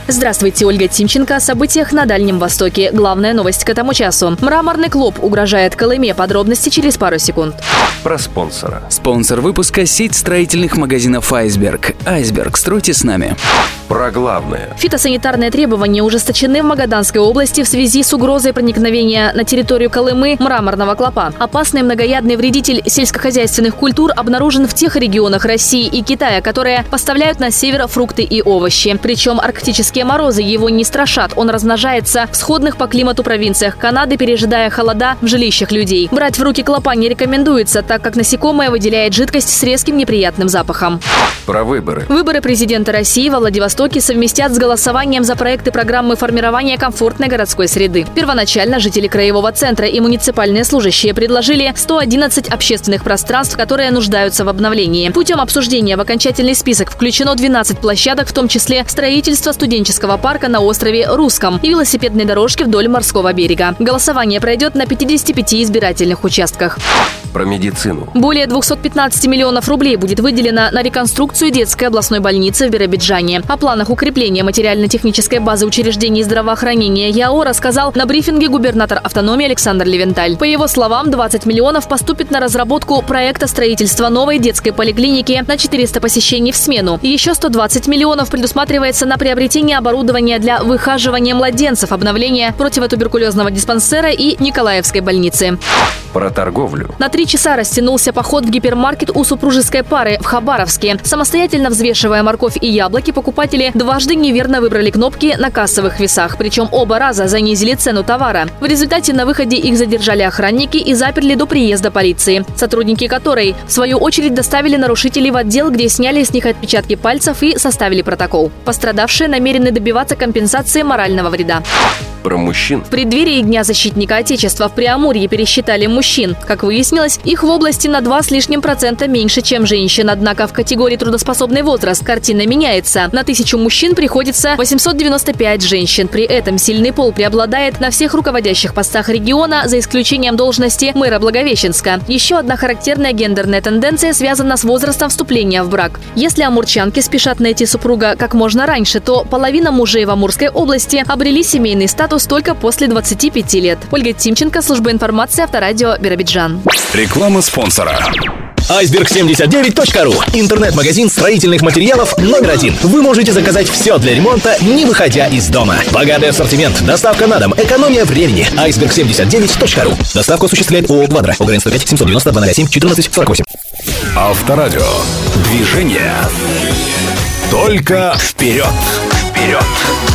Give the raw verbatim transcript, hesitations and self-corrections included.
Здравствуйте, Ольга Тимченко. О событиях на Дальнем Востоке. Главная новость к этому часу. Мраморный клоп угрожает Колыме. Подробности через пару секунд. Про спонсора. Спонсор выпуска — сеть строительных магазинов «Айсберг». «Айсберг», стройте с нами. Про главное. Фитосанитарные требования ужесточены в Магаданской области в связи с угрозой проникновения на территорию Колымы мраморного клопа. Опасный многоядный вредитель сельскохозяйственных культур обнаружен в тех регионах России и Китая, которые поставляют на север фрукты и овощи. Причем арктические морозы его не страшат. Он размножается в сходных по климату провинциях Канады, пережидая холода в жилищах людей. Брать в руки клопа не рекомендуется, так как насекомое выделяет жидкость с резким неприятным запахом. Про выборы. Выборы президента России во Владивостоке совместят с голосованием за проекты программы формирования комфортной городской среды. Первоначально жители краевого центра и муниципальные служащие предложили сто одиннадцать общественных пространств, которые нуждаются в обновлении. Путем обсуждения в окончательный список включено двенадцать площадок, в том числе строительство студенческого парка на острове Русском и велосипедной дорожки вдоль морского берега. Голосование пройдет на пятидесяти пяти избирательных участках. Про медицину. Более двухсот пятнадцати миллионов рублей будет выделено на реконструкцию детской областной больницы в Биробиджане. О планах укрепления материально-технической базы учреждений здравоохранения ЯО рассказал на брифинге губернатор автономии Александр Левенталь. По его словам, двадцать миллионов поступит на разработку проекта строительства новой детской поликлиники на четыреста посещений в смену. Еще сто двадцать миллионов предусматривается на приобретение оборудования для выхаживания младенцев, обновление противотуберкулезного диспансера и Николаевской больницы. Про торговлю. На три часа растянулся поход в гипермаркет у супружеской пары в Хабаровске. Самостоятельно взвешивая морковь и яблоки, покупатели дважды неверно выбрали кнопки на кассовых весах. Причем оба раза занизили цену товара. В результате на выходе их задержали охранники и заперли до приезда полиции, сотрудники которой, в свою очередь, доставили нарушителей в отдел, где сняли с них отпечатки пальцев и составили протокол. Пострадавшие намерены добиваться компенсации морального вреда. Про мужчин. В преддверии Дня защитника Отечества в Преамурье пересчитали мужчин. Как выяснилось, их в области на два с лишним процента меньше, чем женщин. Однако в категории трудоспособный возраст картина меняется. На тысячу мужчин приходится восемьсот девяносто пять женщин. При этом сильный пол преобладает на всех руководящих постах региона, за исключением должности мэра Благовещенска. Еще одна характерная гендерная тенденция связана с возрастом вступления в брак. Если амурчанки спешат найти супруга как можно раньше, то половина мужей в Амурской области обрели семейный статус только после двадцати пяти лет. Ольга Тимченко, служба информации, Авторадио, Биробиджан. Реклама спонсора. айсберг семьдесят девять точка ру. Интернет-магазин строительных материалов номер один. Вы можете заказать все для ремонта, не выходя из дома. Богатый ассортимент, доставка на дом, экономия времени. айсберг семьдесят девять точка ру. Доставку осуществляет ООО «Квадро». ОГРН сто пять семьсот девяносто два ноль семь четырнадцать сорок восемь. Авторадио. Движение. Только вперед. Вперед.